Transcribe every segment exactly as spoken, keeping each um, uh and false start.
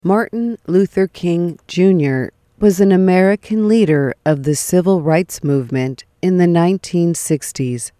Martin Luther King Junior was an American leader of the civil rights movement in the nineteen sixties.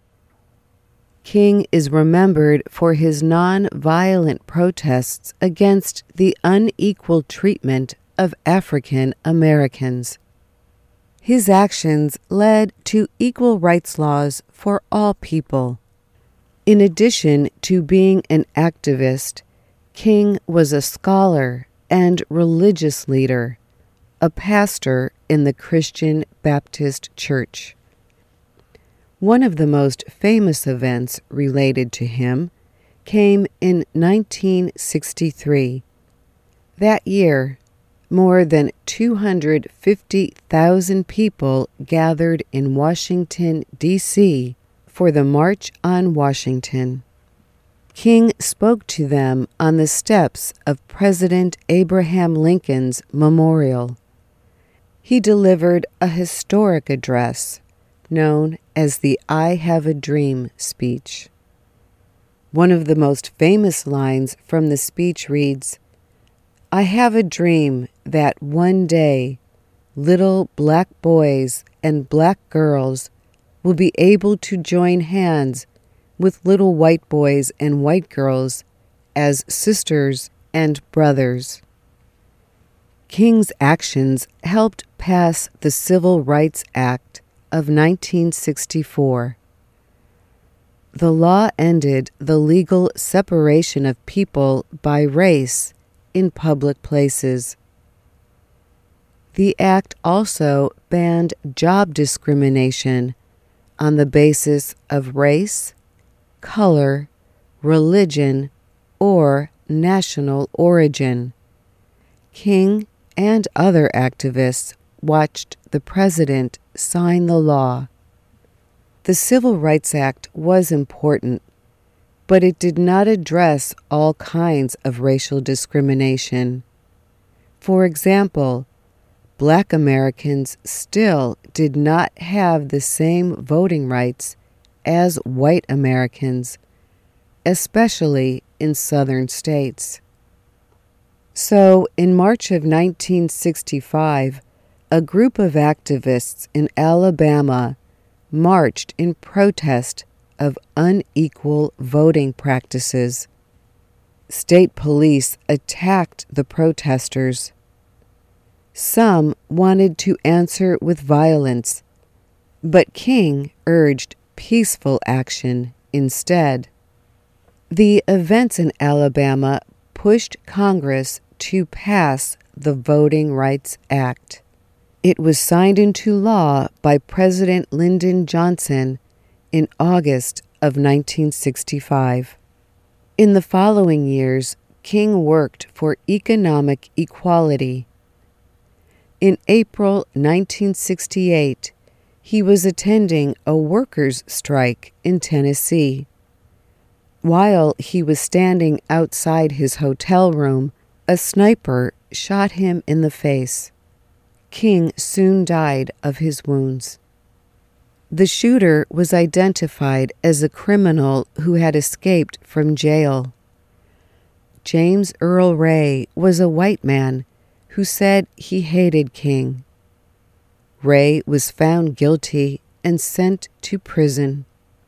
King is remembered for his non-violent protests against the unequal treatment of African Americans. His actions led to equal rights laws for all people. In addition to being an activist, King was a scholar and religious leader, a pastor in the Christian Baptist Church. One of the most famous events related to him came in nineteen sixty-three. That year, more than two hundred fifty thousand people gathered in Washington, D C for the March on Washington. King spoke to them on the steps of President Abraham Lincoln's memorial. He delivered a historic address known as the I Have a Dream speech. One of the most famous lines from the speech reads, "I have a dream that one day little black boys and black girls will be able to join hands with little white boys and white girls as sisters and brothers." King's actions helped pass the Civil Rights Act of nineteen sixty-four. The law ended the legal separation of people by race in public places. The act also banned job discrimination on the basis of race, color, religion, or national origin. King and other activists watched the president sign the law. The Civil Rights Act was important, but it did not address all kinds of racial discrimination. For example, Black Americans still did not have the same voting rights as white Americans, especially in southern states. So, in March of nineteen sixty-five, a group of activists in Alabama marched in protest of unequal voting practices. State police attacked the protesters. Some wanted to answer with violence, but King urged peaceful action instead. The events in Alabama pushed Congress to pass the Voting Rights Act. It was signed into law by President Lyndon Johnson in August of nineteen sixty-five. In the following years, King worked for economic equality. In April nineteen sixty-eight, he was attending a workers' strike in Tennessee. While he was standing outside his hotel room, a sniper shot him in the face. King soon died of his wounds. The shooter was identified as a criminal who had escaped from jail. James Earl Ray was a white man who said he hated King. Ray was found guilty and sent to prison.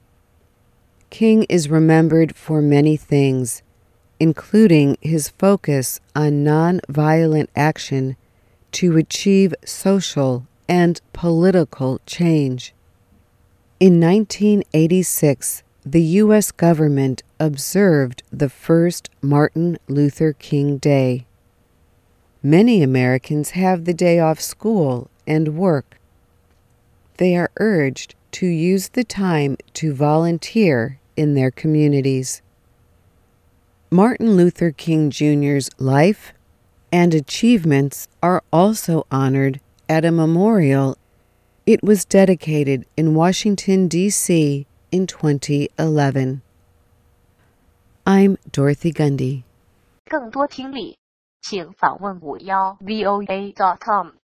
King is remembered for many things, including his focus on nonviolent action to achieve social and political change. In nineteen eighty-six, the U S government observed the first Martin Luther King Day. Many Americans have the day off school and work. They are urged to use the time to volunteer in their communities. Martin Luther King Junior's life and achievements are also honored at a memorial. It was dedicated in Washington, D C in twenty eleven. I'm Dorothy Gundy. 更多听力，请访问五幺 V O A dot com。